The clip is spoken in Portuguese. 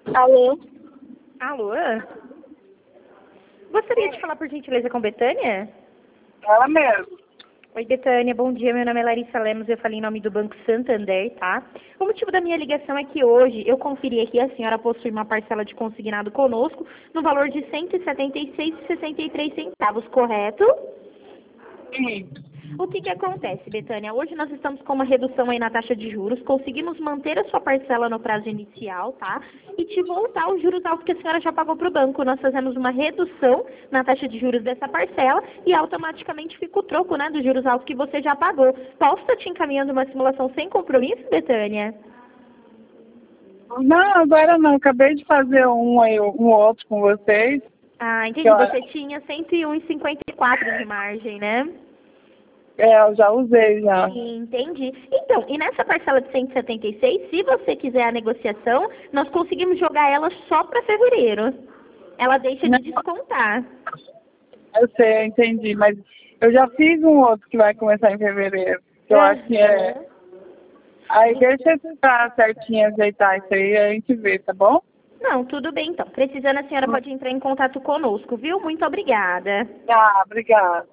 Alô? Alô? Gostaria de falar, por gentileza, com Betânia? Ela mesmo. Oi, Betânia, bom dia. Meu nome é Larissa Lemos, eu falei em nome do Banco Santander, tá? O motivo da minha ligação é que hoje eu conferi aqui a senhora possui uma parcela de consignado conosco no valor de R$ 176,63, correto? Sim. O que acontece, Betânia? Hoje nós estamos com uma redução aí na taxa de juros, conseguimos manter a sua parcela no prazo inicial, tá? E te voltar os juros altos que a senhora já pagou para o banco. Nós fazemos uma redução na taxa de juros dessa parcela e automaticamente fica o troco, né, dos juros altos que você já pagou. Posso estar te encaminhando uma simulação sem compromisso, Betânia? Não, agora não. Acabei de fazer um outro com vocês. Ah, Que entendi. eu, Você tinha 101,54 de margem, né? eu já usei já. Entendi. Então, e nessa parcela de 176, se você quiser a negociação, nós conseguimos jogar ela só para fevereiro. Ela deixa Não, de descontar. eu sei, eu entendi. Mas eu já fiz um outro que vai começar em fevereiro. Que eu acho que é. Aham. Aí deixa eu tentar certinho ajeitar isso aí, a gente vê, tá bom? Não, tudo bem então. Precisando, a senhora pode entrar em contato conosco, viu? Muito obrigada. Tá, obrigada.